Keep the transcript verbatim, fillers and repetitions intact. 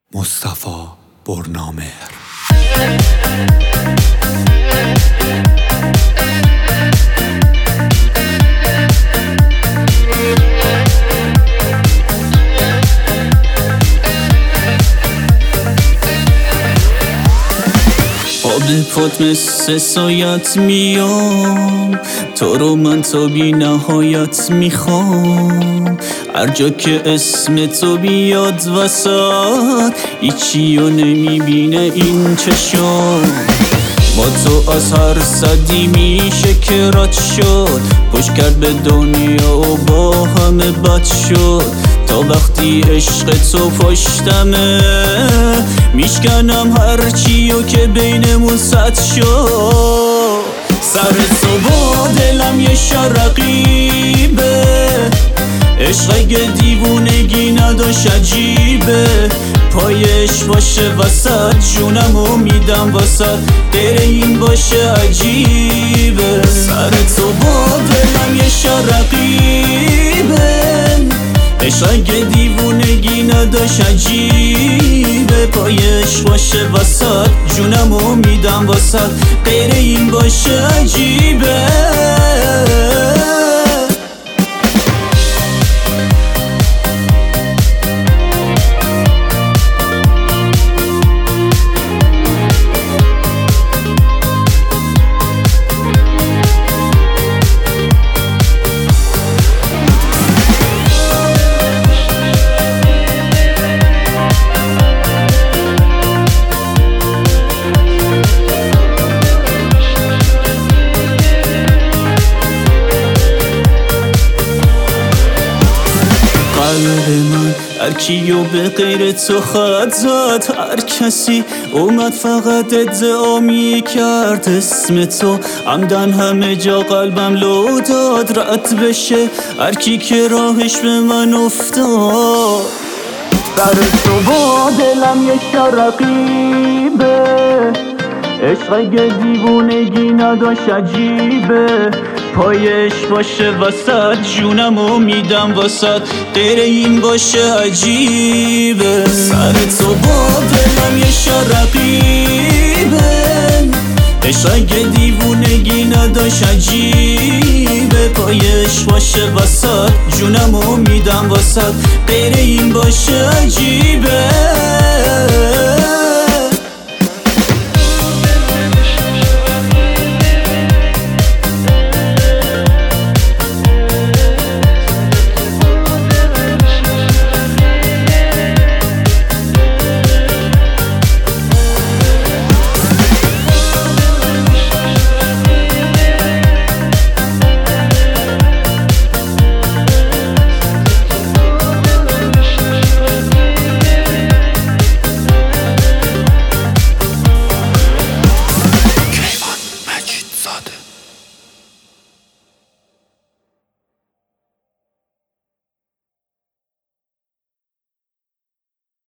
مصطفی برنامهر. آب پات مثل سایت میام، تو رو من تا بی نهایت میخوام. هر جا که اسم تو بیاد وسط، هیچی رو نمیبینه این چشم. با تو از هر صدی میشه که رد شد، پشت کرد به دنیا و با همه بد شد. تا وقتی عشق تو پشتمه، میشکنم هرچی و که بینمون سد شد. سر تو با دلم یه شرقیبه، عشق اگه دیوونگی نداشت عجیبه. پایش باشه وسط، جونمو میدم وسط، غیر این باشه عجیبه. سر تو با دلم یه شرقیبه، عشق اگه دیوونگی نداشت عجیبه. پایش باشه وسط، جونمو میدم وسط، غیر این باشه عجیبه. قلب من هر کیو به غیر تو خط زد، هر کسی اومد فقط ادعا کرد اسم تو. عمدن همه جا قلبم لو داد، رد بشه هر کی که راهش به من افتاد. سر تو با دلم یه شرقیبه، عشق اگه دیوونگی نداشت عجیبه. پایش باشه وسط، جونمو میدم وسط، غیر این باشه عجیبه. سر تو با دلم یه شرقیبه، عشق اگه دیوونگی نداشت عجیبه. پایش باشه وسط، جونمو میدم وسط، غیر این باشه عجیبه.